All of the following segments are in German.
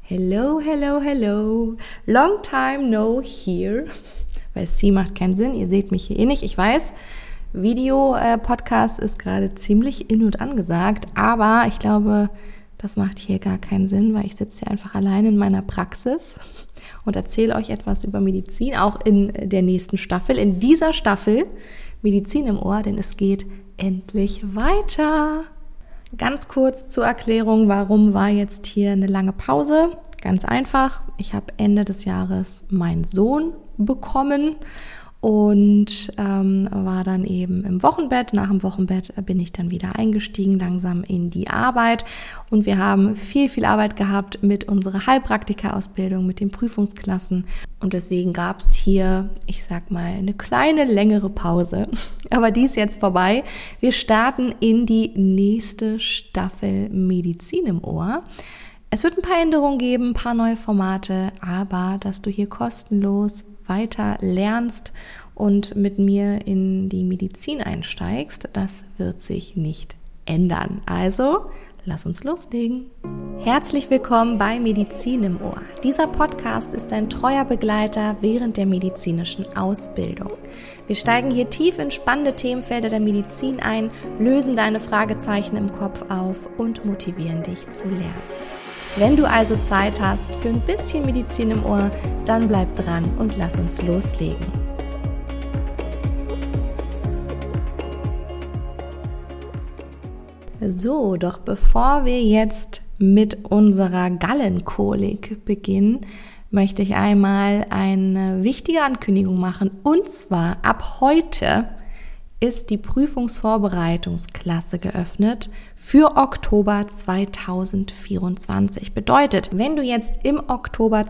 Hello, hello, hello. Long time no here. Weil sie macht keinen Sinn, ihr seht mich hier eh nicht. Ich weiß, Video-Podcast ist gerade ziemlich in und angesagt, aber ich glaube, das macht hier gar keinen Sinn, weil ich sitze hier einfach allein in meiner Praxis und erzähle euch etwas über Medizin, auch in der nächsten Staffel, in dieser Staffel Medizin im Ohr, denn es geht endlich weiter. Ganz kurz zur Erklärung, warum war jetzt hier eine lange Pause? Ganz einfach, ich habe Ende des Jahres meinen Sohn bekommen und war dann eben im Wochenbett. Nach dem Wochenbett bin ich dann wieder eingestiegen, langsam in die Arbeit. Und wir haben viel Arbeit gehabt mit unserer Heilpraktika-Ausbildung, mit den Prüfungsklassen. Und deswegen gab es hier, ich sag mal, eine kleine, längere Pause. Aber die ist jetzt vorbei. Wir starten in die nächste Staffel Medizin im Ohr. Es wird ein paar Änderungen geben, ein paar neue Formate, aber dass du hier kostenlos weiter lernst und mit mir in die Medizin einsteigst, das wird sich nicht ändern. Also, lass uns loslegen. Herzlich willkommen bei Medizin im Ohr. Dieser Podcast ist ein treuer Begleiter während der medizinischen Ausbildung. Wir steigen hier tief in spannende Themenfelder der Medizin ein, lösen deine Fragezeichen im Kopf auf und motivieren dich zu lernen. Wenn du also Zeit hast für ein bisschen Medizin im Ohr, dann bleib dran und lass uns loslegen. So, doch bevor wir jetzt mit unserer Gallenkolik beginnen, möchte ich einmal eine wichtige Ankündigung machen. Und zwar ab heute ist die Prüfungsvorbereitungsklasse geöffnet für Oktober 2024. Bedeutet, wenn du jetzt im Oktober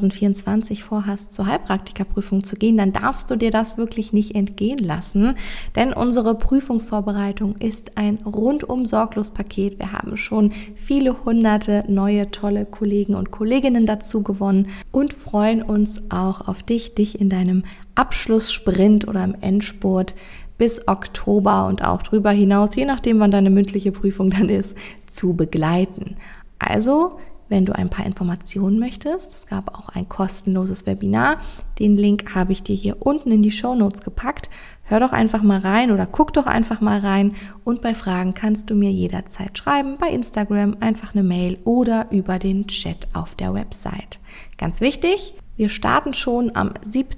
2024 vorhast, zur Heilpraktikerprüfung zu gehen, dann darfst du dir das wirklich nicht entgehen lassen, denn unsere Prüfungsvorbereitung ist ein rundum sorglos Paket. Wir haben schon viele hunderte neue, tolle Kollegen und Kolleginnen dazu gewonnen und freuen uns auch auf dich in deinem Abschlusssprint oder im Endspurt bis Oktober und auch drüber hinaus, je nachdem, wann deine mündliche Prüfung dann ist, zu begleiten. Also, wenn du ein paar Informationen möchtest, es gab auch ein kostenloses Webinar, den Link habe ich dir hier unten in die Shownotes gepackt. Hör doch einfach mal rein oder guck doch einfach mal rein und bei Fragen kannst du mir jederzeit schreiben, bei Instagram einfach eine Mail oder über den Chat auf der Website. Ganz wichtig, wir starten schon am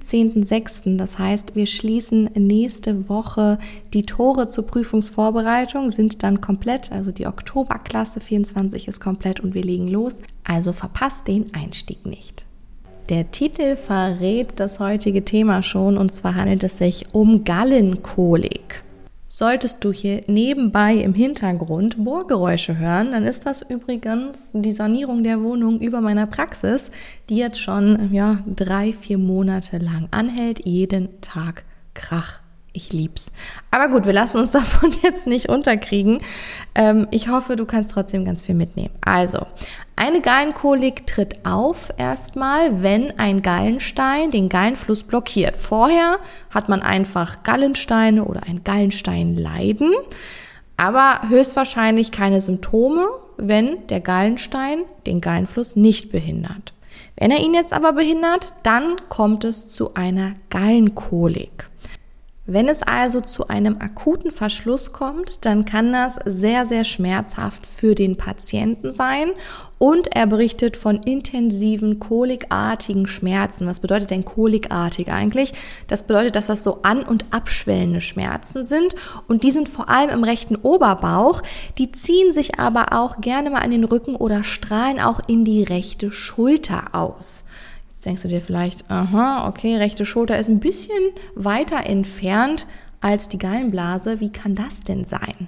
17.06., das heißt, wir schließen nächste Woche die Tore zur Prüfungsvorbereitung, sind dann komplett, also die Oktoberklasse 24 ist komplett und wir legen los, also verpasst den Einstieg nicht. Der Titel verrät das heutige Thema schon und zwar handelt es sich um Gallenkolik. Solltest du hier nebenbei im Hintergrund Bohrgeräusche hören, dann ist das übrigens die Sanierung der Wohnung über meiner Praxis, die jetzt schon 3-4 Monate lang anhält, jeden Tag Krach. Ich lieb's. Aber gut, wir lassen uns davon jetzt nicht unterkriegen. Ich hoffe, du kannst trotzdem ganz viel mitnehmen. Also, eine Gallenkolik tritt auf erstmal, wenn ein Gallenstein den Gallenfluss blockiert. Vorher hat man einfach Gallensteine oder ein Gallensteinleiden, aber höchstwahrscheinlich keine Symptome, wenn der Gallenstein den Gallenfluss nicht behindert. Wenn er ihn jetzt aber behindert, dann kommt es zu einer Gallenkolik. Wenn es also zu einem akuten Verschluss kommt, dann kann das sehr, sehr schmerzhaft für den Patienten sein und er berichtet von intensiven, kolikartigen Schmerzen. Was bedeutet denn kolikartig eigentlich? Das bedeutet, dass das so an- und abschwellende Schmerzen sind und die sind vor allem im rechten Oberbauch, die ziehen sich aber auch gerne mal an den Rücken oder strahlen auch in die rechte Schulter aus. Jetzt denkst du dir vielleicht, rechte Schulter ist ein bisschen weiter entfernt als die Gallenblase. Wie kann das denn sein?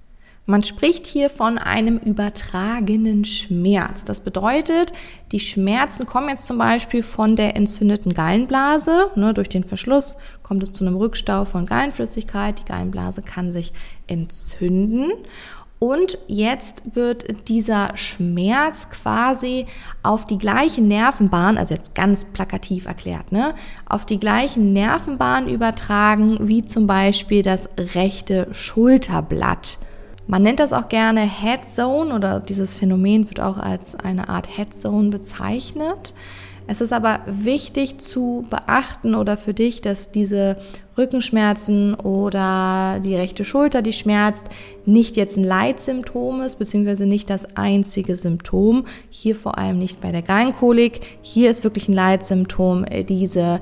Man spricht hier von einem übertragenen Schmerz. Das bedeutet, die Schmerzen kommen jetzt zum Beispiel von der entzündeten Gallenblase. Durch den Verschluss kommt es zu einem Rückstau von Gallenflüssigkeit. Die Gallenblase kann sich entzünden. Und jetzt wird dieser Schmerz quasi auf die gleiche Nervenbahn, also jetzt ganz plakativ erklärt, auf die gleichen Nervenbahnen übertragen wie zum Beispiel das rechte Schulterblatt. Man nennt das auch gerne Head Zone oder dieses Phänomen wird auch als eine Art Head Zone bezeichnet. Es ist aber wichtig zu beachten oder für dich, dass diese Rückenschmerzen oder die rechte Schulter, die schmerzt, nicht jetzt ein Leitsymptom ist, beziehungsweise nicht das einzige Symptom. Hier vor allem nicht bei der Gallenkolik. Hier ist wirklich ein Leitsymptom diese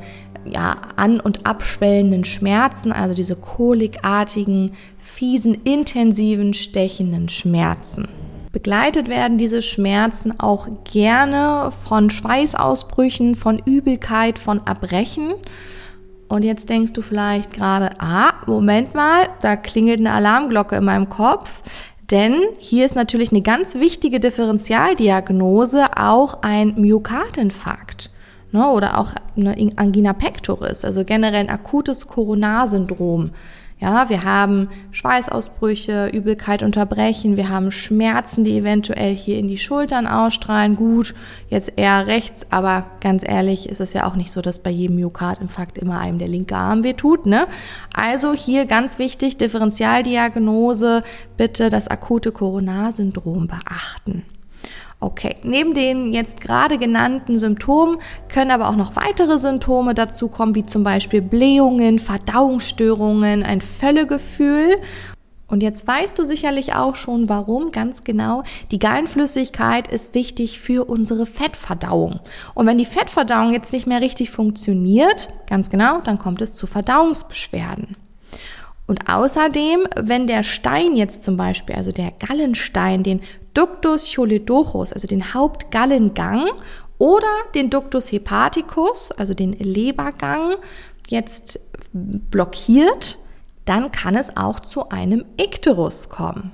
an- und abschwellenden Schmerzen, also diese kolikartigen, fiesen, intensiven, stechenden Schmerzen. Begleitet werden diese Schmerzen auch gerne von Schweißausbrüchen, von Übelkeit, von Erbrechen. Und jetzt denkst du vielleicht gerade, Moment mal, da klingelt eine Alarmglocke in meinem Kopf. Denn hier ist natürlich eine ganz wichtige Differentialdiagnose auch ein Myokardinfarkt. Oder auch eine Angina pectoris, also generell ein akutes Koronarsyndrom. Ja, wir haben Schweißausbrüche, Übelkeit, Unterbrechen, wir haben Schmerzen, die eventuell hier in die Schultern ausstrahlen. Gut, jetzt eher rechts, aber ganz ehrlich, ist es ja auch nicht so, dass bei jedem Myokardinfarkt immer einem der linke Arm wehtut, ne? Also hier ganz wichtig, Differentialdiagnose, bitte das akute Koronarsyndrom beachten. Okay, neben den jetzt gerade genannten Symptomen können aber auch noch weitere Symptome dazu kommen, wie zum Beispiel Blähungen, Verdauungsstörungen, ein Völlegefühl. Und jetzt weißt du sicherlich auch schon, warum ganz genau. Die Gallenflüssigkeit ist wichtig für unsere Fettverdauung. Und wenn die Fettverdauung jetzt nicht mehr richtig funktioniert, ganz genau, dann kommt es zu Verdauungsbeschwerden. Und außerdem, wenn der Stein jetzt zum Beispiel, also der Gallenstein, den Ductus choledochus, also den Hauptgallengang oder den Ductus hepaticus, also den Lebergang, jetzt blockiert, dann kann es auch zu einem Ikterus kommen.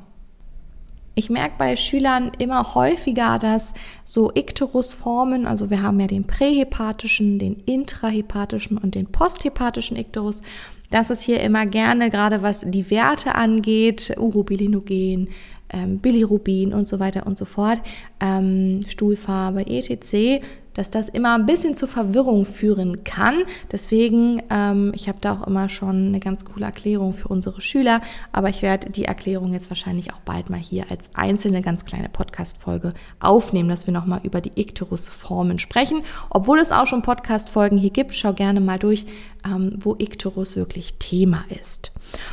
Ich merke bei Schülern immer häufiger, dass so Ikterusformen, also wir haben ja den prähepatischen, den intrahepatischen und den posthepatischen Ikterus, dass es hier immer gerne, gerade was die Werte angeht, Urobilinogen, Bilirubin und so weiter und so fort, Stuhlfarbe, etc., dass das immer ein bisschen zu Verwirrung führen kann. Deswegen, ich habe da auch immer schon eine ganz coole Erklärung für unsere Schüler, aber ich werde die Erklärung jetzt wahrscheinlich auch bald mal hier als einzelne ganz kleine Podcast-Folge aufnehmen, dass wir nochmal über die Ikterusformen sprechen. Obwohl es auch schon Podcast-Folgen hier gibt, schau gerne mal durch, wo Ikterus wirklich Thema ist.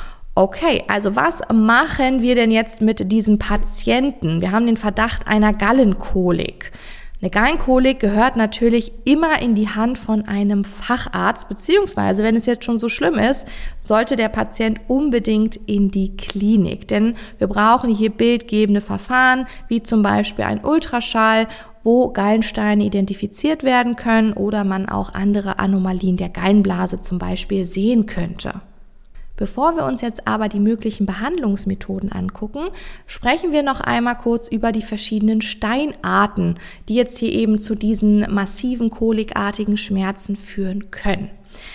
Okay, also was machen wir denn jetzt mit diesen Patienten? Wir haben den Verdacht einer Gallenkolik. Eine Gallenkolik gehört natürlich immer in die Hand von einem Facharzt, beziehungsweise, wenn es jetzt schon so schlimm ist, sollte der Patient unbedingt in die Klinik. Denn wir brauchen hier bildgebende Verfahren, wie zum Beispiel ein Ultraschall, wo Gallensteine identifiziert werden können oder man auch andere Anomalien der Gallenblase zum Beispiel sehen könnte. Bevor wir uns jetzt aber die möglichen Behandlungsmethoden angucken, sprechen wir noch einmal kurz über die verschiedenen Steinarten, die jetzt hier eben zu diesen massiven kolikartigen Schmerzen führen können.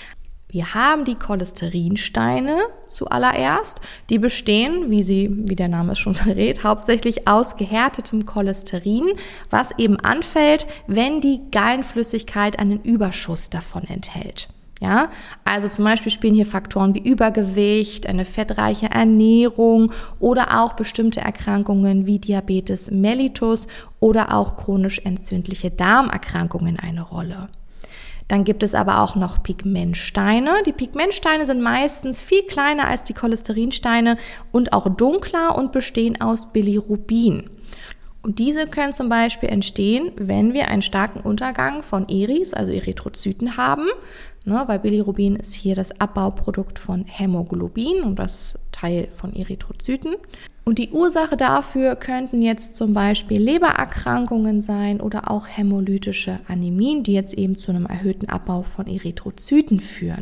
Wir haben die Cholesterinsteine zuallererst. Die bestehen, wie der Name es schon verrät, hauptsächlich aus gehärtetem Cholesterin, was eben anfällt, wenn die Gallenflüssigkeit einen Überschuss davon enthält. Ja, also zum Beispiel spielen hier Faktoren wie Übergewicht, eine fettreiche Ernährung oder auch bestimmte Erkrankungen wie Diabetes mellitus oder auch chronisch entzündliche Darmerkrankungen eine Rolle. Dann gibt es aber auch noch Pigmentsteine. Die Pigmentsteine sind meistens viel kleiner als die Cholesterinsteine und auch dunkler und bestehen aus Bilirubin. Und diese können zum Beispiel entstehen, wenn wir einen starken Untergang von Eris, also Erythrozyten haben, weil Bilirubin ist hier das Abbauprodukt von Hämoglobin und das ist Teil von Erythrozyten. Und die Ursache dafür könnten jetzt zum Beispiel Lebererkrankungen sein oder auch hämolytische Anämien, die jetzt eben zu einem erhöhten Abbau von Erythrozyten führen.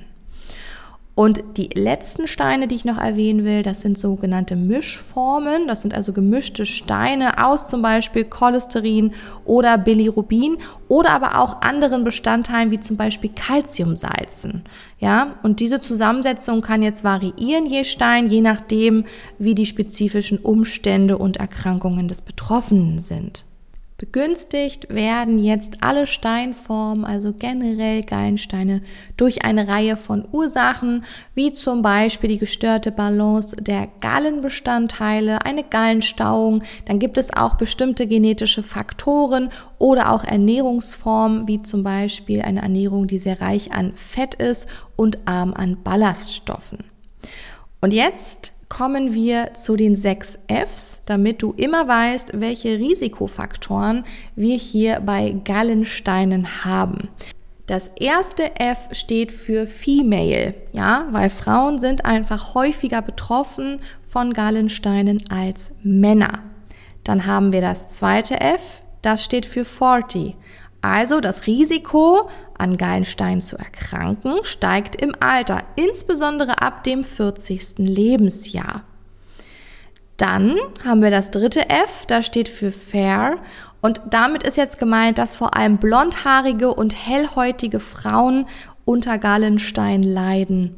Und die letzten Steine, die ich noch erwähnen will, das sind sogenannte Mischformen. Das sind also gemischte Steine aus zum Beispiel Cholesterin oder Bilirubin oder aber auch anderen Bestandteilen wie zum Beispiel Calciumsalzen. Ja, und diese Zusammensetzung kann jetzt variieren je Stein, je nachdem, wie die spezifischen Umstände und Erkrankungen des Betroffenen sind. Begünstigt werden jetzt alle Steinformen, also generell Gallensteine, durch eine Reihe von Ursachen, wie zum Beispiel die gestörte Balance der Gallenbestandteile, eine Gallenstauung. Dann gibt es auch bestimmte genetische Faktoren oder auch Ernährungsformen, wie zum Beispiel eine Ernährung, die sehr reich an Fett ist und arm an Ballaststoffen. Und jetzt kommen wir zu den 6 Fs, damit du immer weißt, welche Risikofaktoren wir hier bei Gallensteinen haben. Das erste F steht für Female, ja, weil Frauen sind einfach häufiger betroffen von Gallensteinen als Männer. Dann haben wir das zweite F, das steht für 40. Also das Risiko, an Gallensteinen zu erkranken, steigt im Alter, insbesondere ab dem 40. Lebensjahr. Dann haben wir das dritte F, das steht für Fair. Und damit ist jetzt gemeint, dass vor allem blondhaarige und hellhäutige Frauen unter Gallenstein leiden.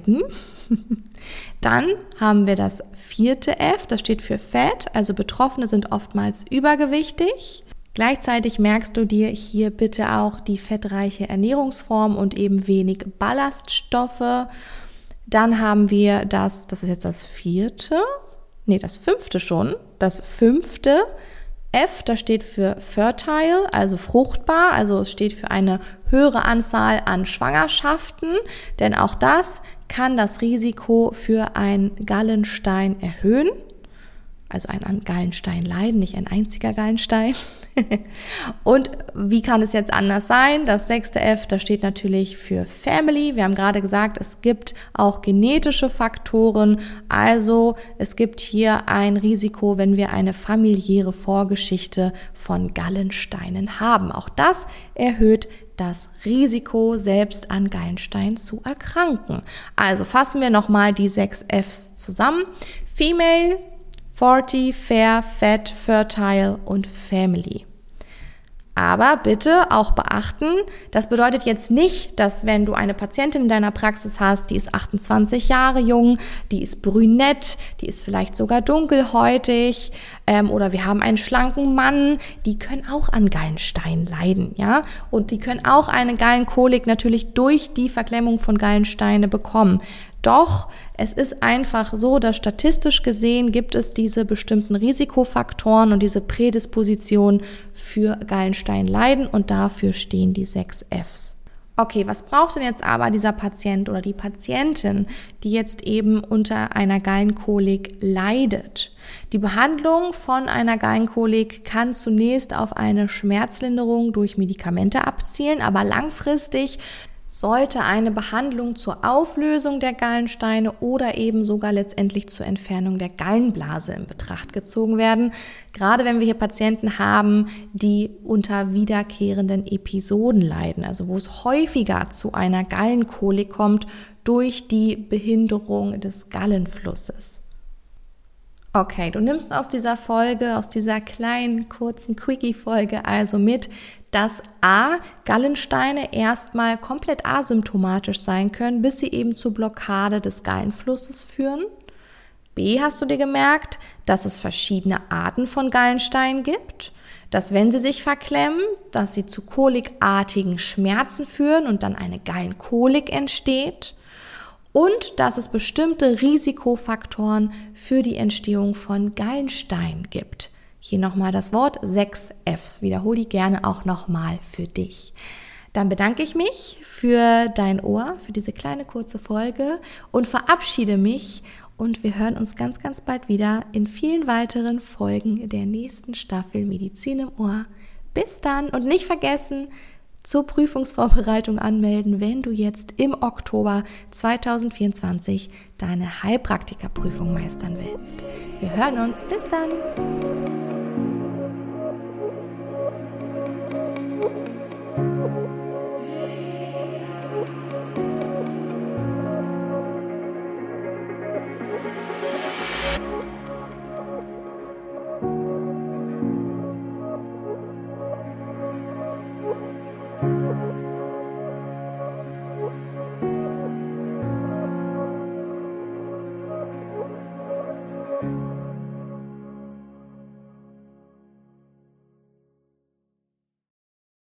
Dann haben wir das vierte F, das steht für Fat, also Betroffene sind oftmals übergewichtig. Gleichzeitig merkst du dir hier bitte auch die fettreiche Ernährungsform und eben wenig Ballaststoffe. Dann haben wir das ist jetzt das fünfte schon. Das fünfte F, das steht für fertile, also fruchtbar, also es steht für eine höhere Anzahl an Schwangerschaften, denn auch das kann das Risiko für einen Gallenstein erhöhen. Also ein Gallenstein leiden, nicht ein einziger Gallenstein. Und wie kann es jetzt anders sein? Das 6. F, das steht natürlich für Family. Wir haben gerade gesagt, es gibt auch genetische Faktoren. Also es gibt hier ein Risiko, wenn wir eine familiäre Vorgeschichte von Gallensteinen haben. Auch das erhöht das Risiko, selbst an Gallenstein zu erkranken. Also fassen wir nochmal die 6 Fs zusammen. Female, 40, Fair, Fat, Fertile und Family. Aber bitte auch beachten, das bedeutet jetzt nicht, dass wenn du eine Patientin in deiner Praxis hast, die ist 28 Jahre jung, die ist brünett, die ist vielleicht sogar dunkelhäutig oder wir haben einen schlanken Mann, die können auch an Gallenstein leiden, ja? Und die können auch eine Gallenkolik natürlich durch die Verklemmung von Gallensteine bekommen. Doch es ist einfach so, dass statistisch gesehen gibt es diese bestimmten Risikofaktoren und diese Prädisposition für Gallensteinleiden und dafür stehen die 6 Fs. Okay, was braucht denn jetzt aber dieser Patient oder die Patientin, die jetzt eben unter einer Gallenkolik leidet? Die Behandlung von einer Gallenkolik kann zunächst auf eine Schmerzlinderung durch Medikamente abzielen, aber langfristig sollte eine Behandlung zur Auflösung der Gallensteine oder eben sogar letztendlich zur Entfernung der Gallenblase in Betracht gezogen werden. Gerade wenn wir hier Patienten haben, die unter wiederkehrenden Episoden leiden, also wo es häufiger zu einer Gallenkolik kommt durch die Behinderung des Gallenflusses. Okay, du nimmst aus dieser Folge, aus dieser kleinen, kurzen Quickie-Folge also mit, dass Gallensteine erstmal komplett asymptomatisch sein können, bis sie eben zur Blockade des Gallenflusses führen. B, hast du dir gemerkt, dass es verschiedene Arten von Gallensteinen gibt, dass wenn sie sich verklemmen, dass sie zu kolikartigen Schmerzen führen und dann eine Gallenkolik entsteht. Und dass es bestimmte Risikofaktoren für die Entstehung von Gallensteinen gibt. Hier nochmal das Wort 6 Fs. Wiederhole die gerne auch nochmal für dich. Dann bedanke ich mich für dein Ohr, für diese kleine kurze Folge und verabschiede mich. Und wir hören uns ganz, ganz bald wieder in vielen weiteren Folgen der nächsten Staffel Medizin im Ohr. Bis dann und nicht vergessen, zur Prüfungsvorbereitung anmelden, wenn du jetzt im Oktober 2024 deine Heilpraktikerprüfung meistern willst. Wir hören uns. Bis dann!